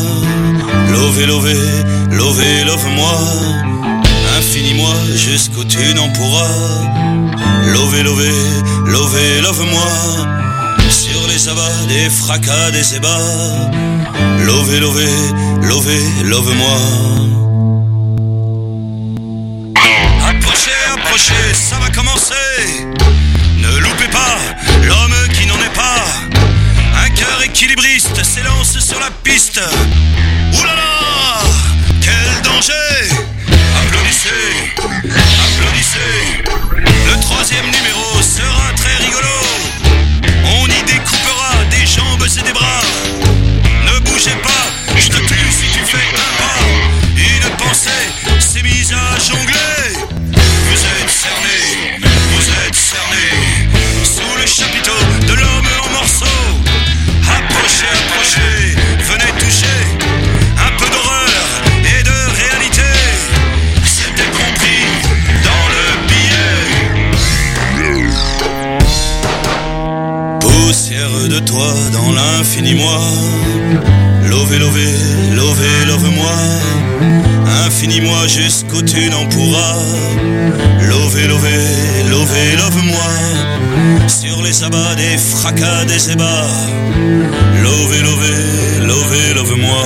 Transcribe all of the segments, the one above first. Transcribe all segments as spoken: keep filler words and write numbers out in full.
Lové, lové, lové, love-moi. Infinis-moi jusqu'où tu n'en pourras. Lové, lové, lové, love-moi. Sur les abats des fracas des ébats. Lové, lové, lové, love-moi. Approchez, approchez, ça va commencer. Ne loupez pas l'homme qui n'en est pas. Un cœur équilibriste s'élance sur la piste. Ouh là là, quel danger! Applaudissez, applaudissez. Le troisième numéro sera très rigolo. On y découpera des jambes et des bras. Ne bougez pas, je te tue si tu fais un pas. Une pensée s'est mise à jongler. Vous êtes cernés, vous êtes cernés sous le chapiteau de l'homme en morceaux. Approchez, approchez, venez toucher un peu d'horreur et de réalité. C'était compris dans le billet. Poussière de toi dans l'infini moi. Lové, lové, lové, love-moi. Infinis-moi jusqu'où tu n'en pourras. Lové, lové, lové, love-moi. Sur les abats des fracas des ébats. Lové, lové, lové, love-moi.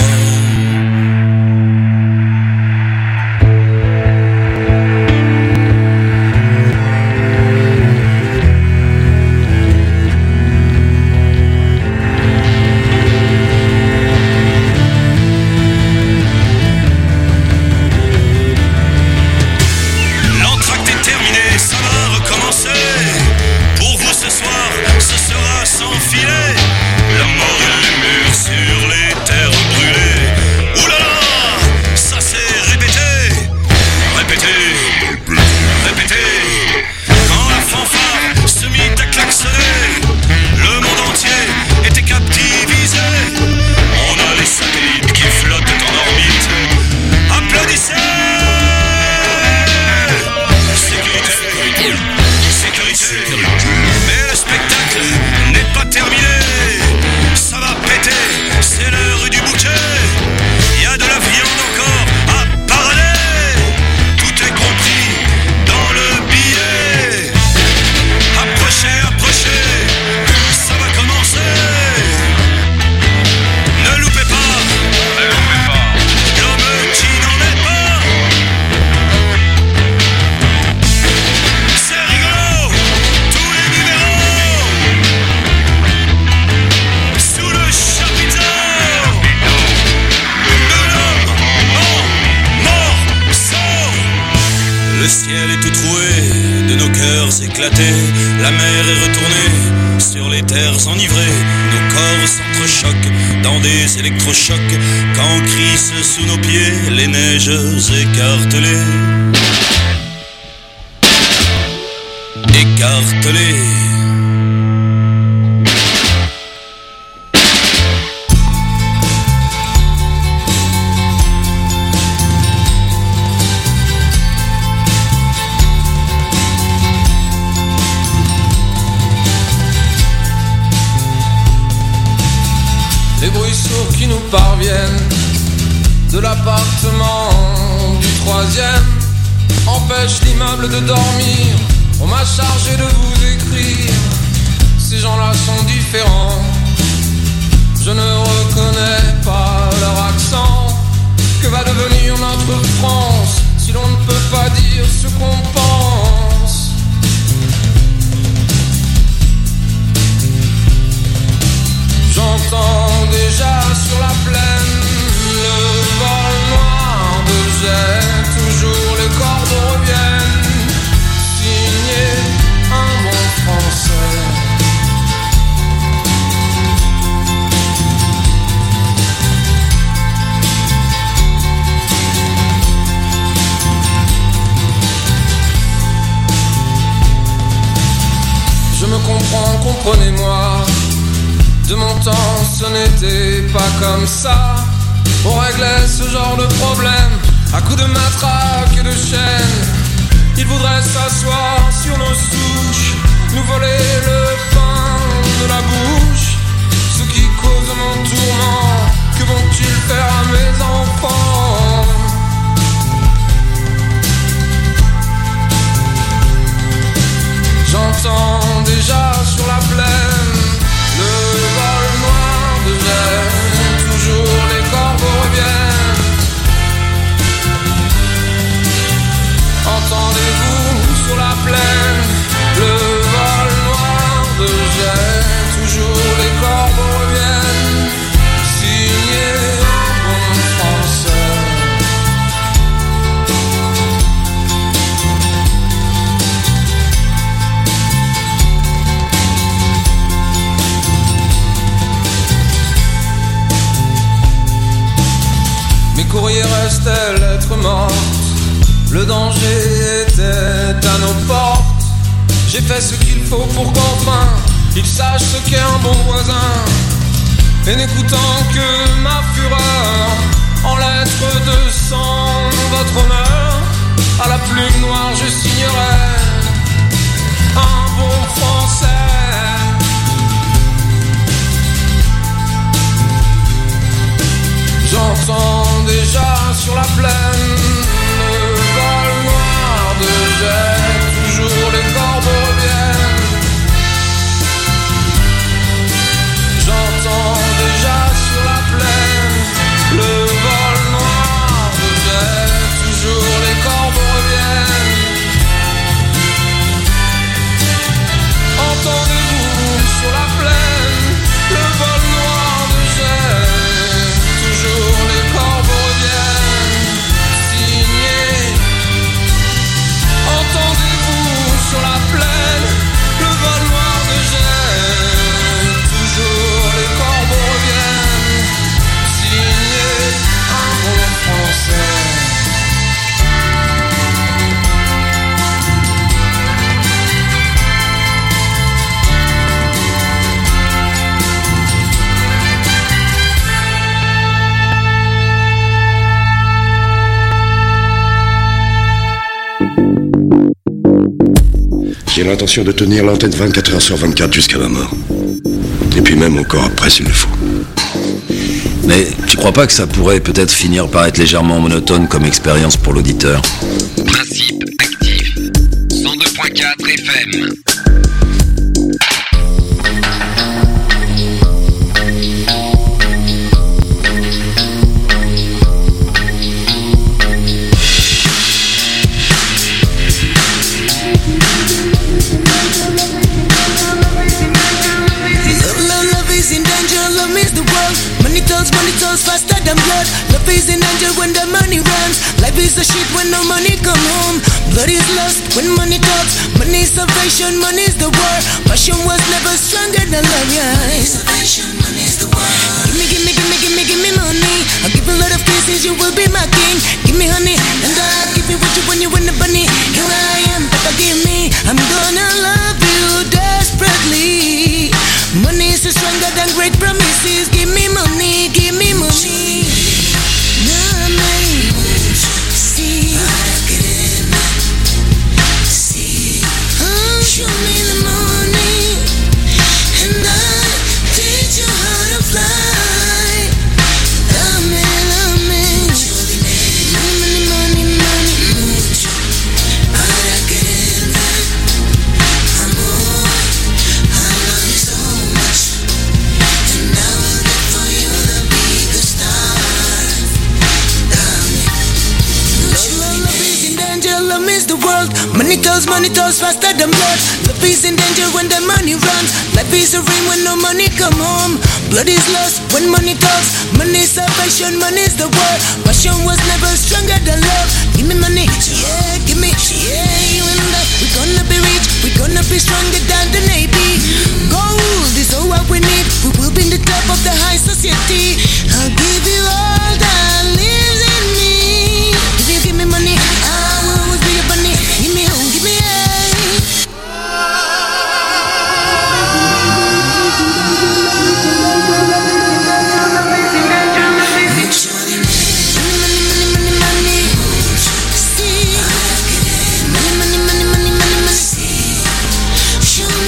La mer est retournée sur les terres enivrées. Nos corps s'entrechoquent dans des électrochocs. Quand crissent sous nos pieds les neiges écartelées. Écartelées. Qui nous parviennent de l'appartement du troisième empêche l'immeuble de dormir. On m'a chargé de vous écrire. Ces gens-là sont différents. Je ne reconnais pas leur accent. Que va devenir notre France si l'on ne peut pas dire ce qu'on pense? J'entends déjà sur la plaine le vol noir de jet. Toujours les cordes reviennent. Signé un bon français. Je me comprends, comprenez-moi. De mon temps, ce n'était pas comme ça. On réglait ce genre de problème à coups de matraque et de chaîne. Ils voudraient s'asseoir sur nos souches, nous voler le pain de la bouche. Ceux qui causent mon tourment, que vont-ils faire mes courriers restaient lettres mortes. Le danger était à nos portes. J'ai fait ce qu'il faut pour qu'enfin il sache ce qu'est un bon voisin. Et n'écoutant que ma fureur, en lettres de sang, votre honneur, à la plume noire je signerai un bon français. J'entends déjà sur la plaine le vol noir de jet, toujours les corbeaux reviennent. J'entends déjà sur la plaine le vol noir de jet, toujours les corbeaux reviennent. Entendez-vous sur la plaine le vol noir de jet, toujours les corbeaux reviennent. Signé. Entendez-vous sur la plaine le vol noir de jet, toujours les corbeaux reviennent. Signé un bon français. J'ai l'intention de tenir l'antenne vingt-quatre heures sur vingt-quatre jusqu'à ma mort. Et puis même encore après s'il le faut. Mais tu crois pas que ça pourrait peut-être finir par être légèrement monotone comme expérience pour l'auditeur? Principe actif. cent deux point quatre F M. Money talks faster than blood. Love is an angel when the money runs. Life is a shit when no money come home. Blood is lost when money talks. Money is salvation, money is the war. Passion was never stronger than love, yeah. Money is salvation, money is the war. Give me, give me, give me, give me, give me money. I'll give a lot of kisses, you will be my king. Give me honey, and I'll give you what you want, you want the bunny. Here I am, Papa give me. I'm gonna love you desperately. Money is stronger than great promises. Give me money, give me money. No, man. See, see. Oh, show me the money, and I'll teach you how to fly. Love me, love me. Money, money, money. Para quererme, amor. I love you so much, and I will get for you the biggest star. Love me. Love, love is in danger, love is the world. Money talks, money talks faster than blood. Love is in danger when the money runs. Life is a ring when no money come home. Blood is lost when money talks. Money is salvation, money is the war. Passion was never stronger than love. Give me money, yeah, give me, yeah, you and I. We're gonna be rich, we're gonna be stronger than the Navy. Gold is all what we need. We will be in the top of the high society. I'll give you all that lives in me. If you give me money, I will always be your bunny. Give me home, give me a. Show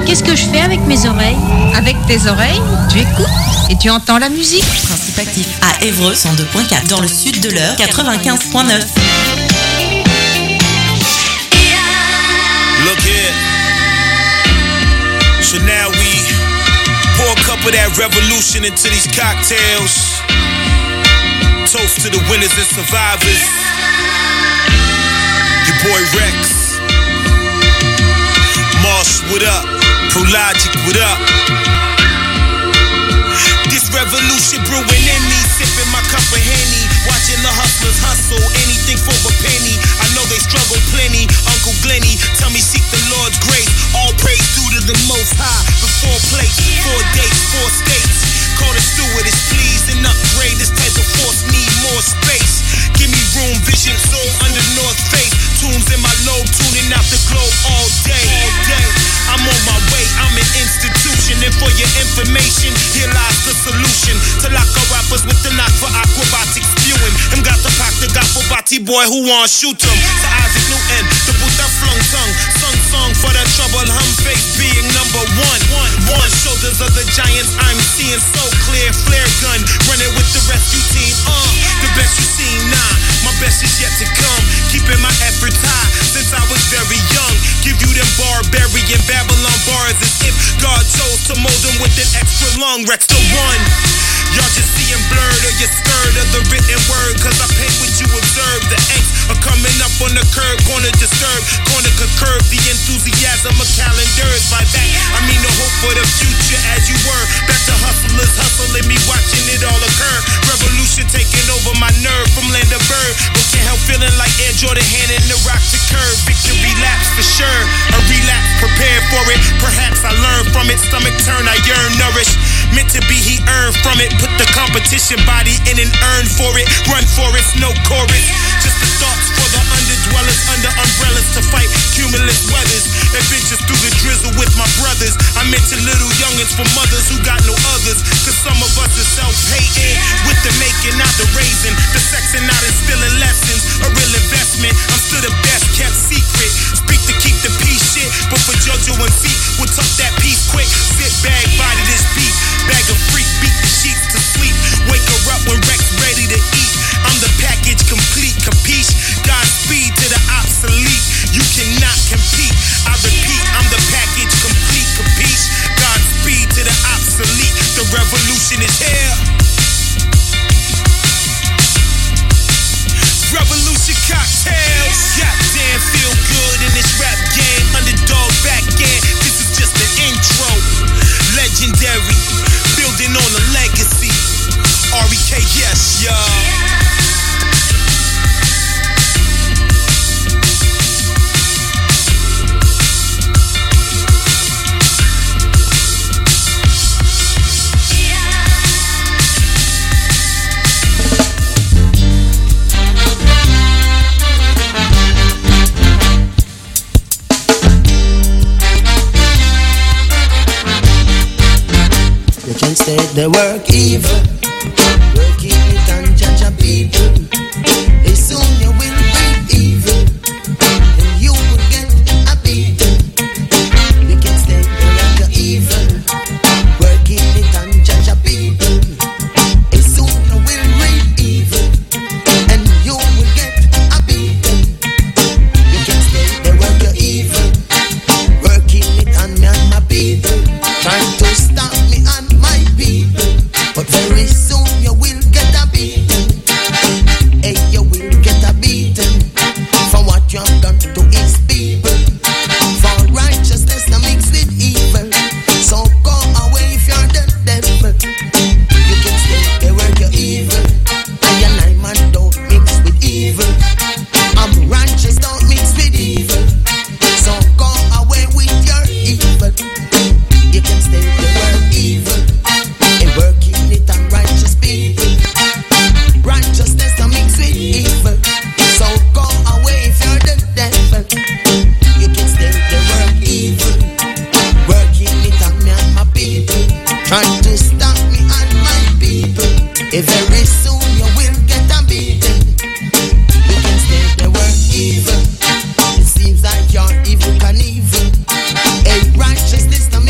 Qu'est-ce que je fais avec mes oreilles? Avec tes oreilles, tu écoutes et tu entends la musique. Principe actif à Évreux cent deux point quatre, dans le sud de l'Eure quatre-vingt-quinze point neuf. Look here. So now we pour a cup of that revolution into these cocktails. Toast to the winners and survivors. Your boy Rex. Moss, what up? Prologic, what up? This revolution brewing in me, sipping my cup of Henny, watching the hustlers hustle, anything for a penny. I know they struggle plenty. Uncle Glenny, tell me seek the Lord's grace. All praise due to the Most High. Before plates, four dates, four states. Call the stewardess, please, and upgrade this type of force. Need more space. Give me room, vision, soul under North Face. Tunes in my lobe, tuning out the globe all day. All day. I'm on my way, I'm an institution. And for your information, here lies the solution. To lock our rappers with the knock for acrobatics spewing. Him got the pack, the got for Batty boy who want shoot him. To Isaac Newton, the Buddha flung tongue. Sung song for the trouble, hum face being number one. One, one. Shoulders of the giants, I'm seeing so clear. Flare gun, running with the rescue team. Uh, the best you seen, nah. My best is yet to come. Keeping my efforts high since I was very young. Give you them barbarian Babylon bars as if God chose to mold them with an extra lung. Rex the one. Y'all just seeing blurred or you're scared of the written word. Cause I paint what you observe. The angst are coming up on the curb. Gonna disturb, gonna curb the enthusiasm of calendars. By that, I mean the hope for the future as you were. Back to hustlers hustling me, watching it all occur. Revolution taking over my nerve from land of bird. But can't help feeling like Air Jordan handing the rock to curve. Victory laps for sure. A relapse, prepared for it. Perhaps I learned from it. Stomach turn, I yearn, nourished. Meant to be, he earned from it. Put the competition body in an urn for it. Run for it, no chorus. Just the thoughts for the underdwellers under umbrellas to fight cumulus weathers. Adventures through the drizzle with my brothers. I mention little youngins for mothers who got no others. Cause some of us are self-hating. With the making, not the raising. The sexing, not instilling lessons. A real investment. I'm still the best kept secret. Speak to keep the peace shit. But for JoJo and feet, we'll tuck that piece quick. Sit bag, body this beat. Bag of freak, beat the sheets to sleep. Wake her up when Rex ready to eat. I'm the package complete, capiche? Godspeed to the obsolete. You cannot compete. I repeat, I'm the package complete, capiche? Godspeed to the obsolete. The revolution is here. Revolution cocktails. Goddamn, feel good in this rap game. Underdog back in. This is just the intro. Legendary. Building on a legacy. R E K, yes, y'all. Instead they work evil, working it and judge a people. They soon you will reap evil, and you will get a beating. You can stay there work evil, working it and judge a people. They soon you will reap evil, and you will get a beating. You can stay there work evil, working it and me and my people, trying to stop me and but very soon you will get a beating. Hey, you will get a beating for what you have done to his people. For righteousness that mixed with evil. So go away if you're the devil. You can stay there where you're evil. I and I man don't mix with evil. I'm righteous, don't mix with evil. So go away with your evil. You can stay there where evil. Working it and righteous people. Righteousness are mixed with evil. So go away if you're the devil. You can stay there work evil. Working it and me and my people, trying to stop me and my people. If very soon you will get a beating. You can stay there work evil. It seems like you're evil can evil. A righteousness are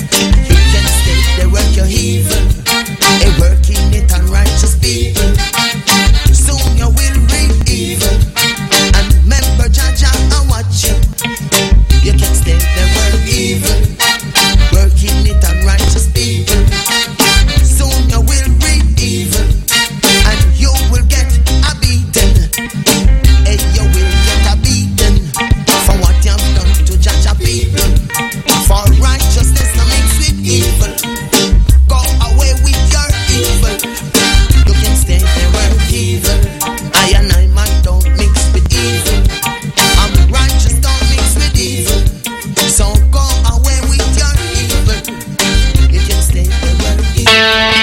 You can stay there, work your evil, and working it unrighteous people. Soon you will reap evil, and remember Jaja and watch you. You can stay there, work evil, working it unrighteous people. Soon you will reap evil, and you will get a beating, and you will get a beating for what you've done to Jaja people. For righteousness no mix with evil. Go away with your evil. You can stay there where evil. I and I man don't mix with evil. I'm righteous, don't mix with evil. So go away with your evil. You can stay there where evil.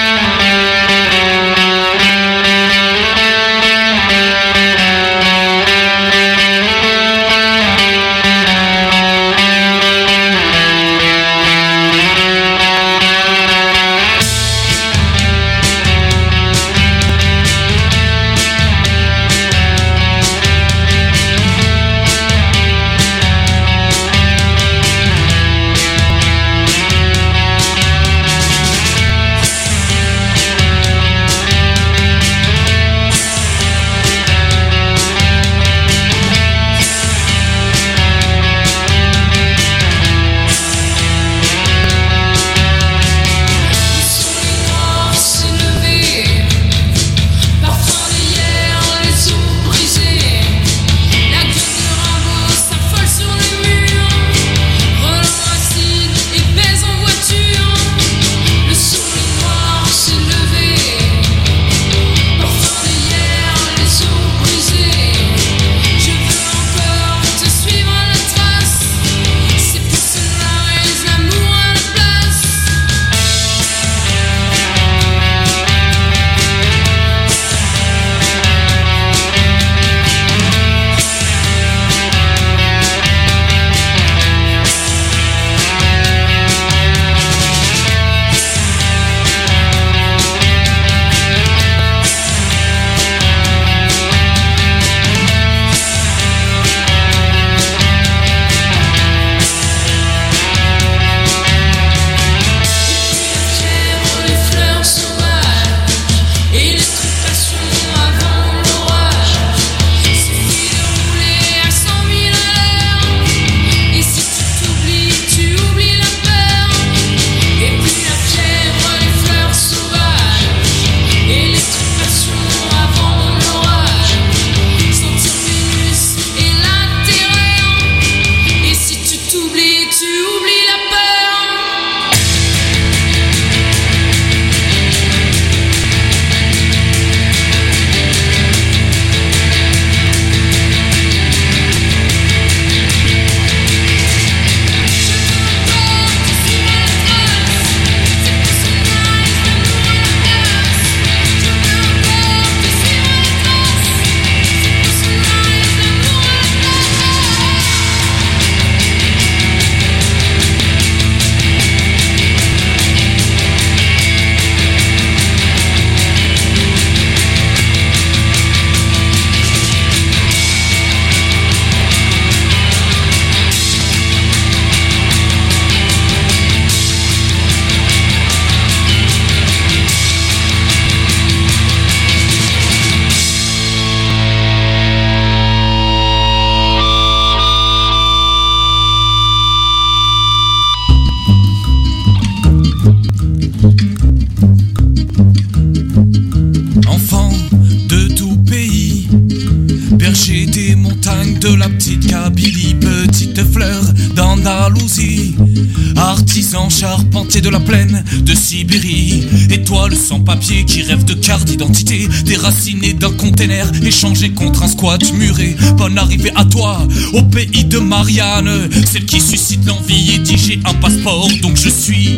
de la petite Kabylie, petite fleur d'Andalousie, artisan charpentier de la plaine de Sibérie, étoile sans papier qui rêve de carte d'identité, déraciné d'un container, échangé contre un squat muré. Bonne arrivée à toi, au pays de Marianne, celle qui suscite l'envie et dit j'ai un passeport donc je suis.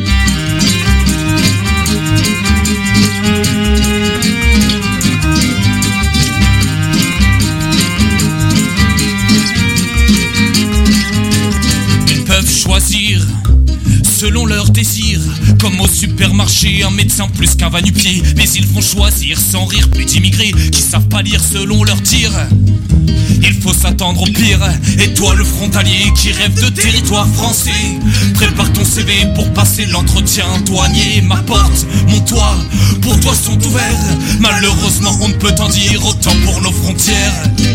Choisir selon leurs désirs, comme au supermarché, un médecin plus qu'un va-nu-pied. Mais ils vont choisir sans rire plus d'immigrés qui savent pas lire selon leur tir. Il faut s'attendre au pire. Et toi le frontalier qui rêve de territoire français, prépare ton C V pour passer l'entretien douanier. Ma porte, mon toit, pour toi sont ouverts. Malheureusement on ne peut en dire autant pour nos frontières.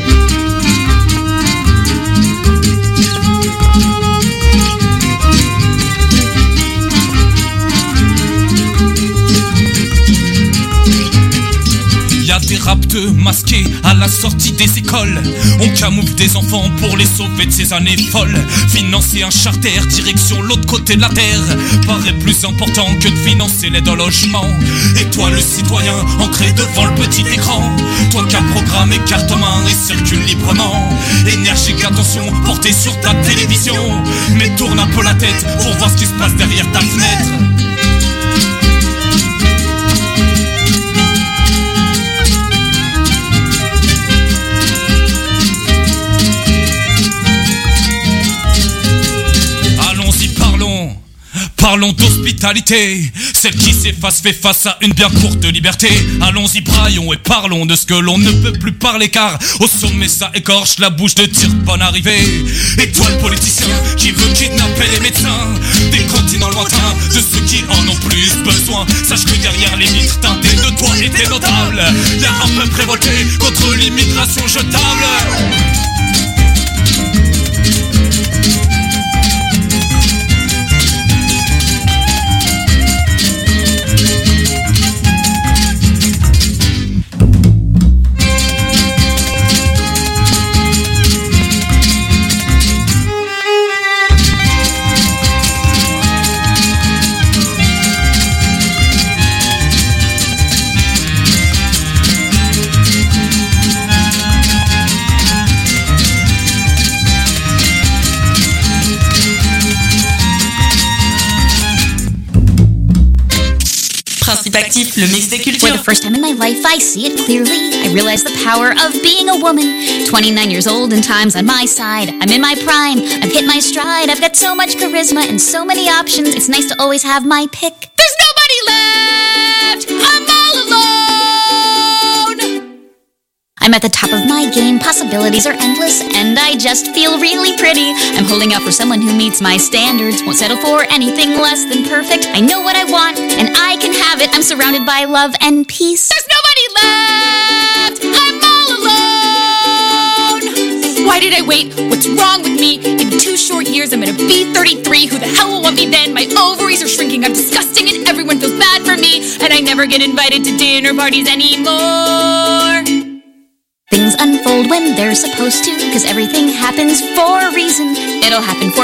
Y'a des rapteux masqués à la sortie des écoles. On camoufle des enfants pour les sauver de ces années folles. Financer un charter direction l'autre côté de la terre paraît plus important que de financer l'aide au logement. Et toi le citoyen ancré devant le petit écran, toi qui as programmé carte en main et circule librement. Énergique attention portée sur ta télévision, mais tourne un peu la tête pour voir ce qui se passe derrière ta fenêtre. Parlons d'hospitalité, celle qui s'efface fait face à une bien courte liberté. Allons-y braillons et parlons de ce que l'on ne peut plus parler, car au sommet ça écorche la bouche de dire bonne arrivée. Et toi le politicien qui veut kidnapper les médecins des continents lointains, de ceux qui en ont plus besoin, sache que derrière les vitres teintées de toi et des notables, y'a un peuple révolté contre l'immigration jetable. Principe Actif, le mix des cultures. For the first time in my life, I see it clearly. I realize the power of being a woman. twenty-nine years old and time's on my side. I'm in my prime, I've hit my stride. I've got so much charisma and so many options. It's nice to always have my pick. There's nobody left! I'm all alone! I'm at the top of my game, possibilities are endless, and I just feel really pretty. I'm holding out for someone who meets my standards, won't settle for anything less than perfect. I know what I want, and I can have it. I'm surrounded by love and peace. There's nobody left! I'm all alone! Why did I wait? What's wrong with me? In two short years, I'm gonna be thirty-three. Who the hell will want me then? My ovaries are shrinking, I'm disgusting, and everyone feels bad for me. And I never get invited to dinner parties anymore. Things unfold when they're supposed to, 'cause everything happens for a reason. It'll happen for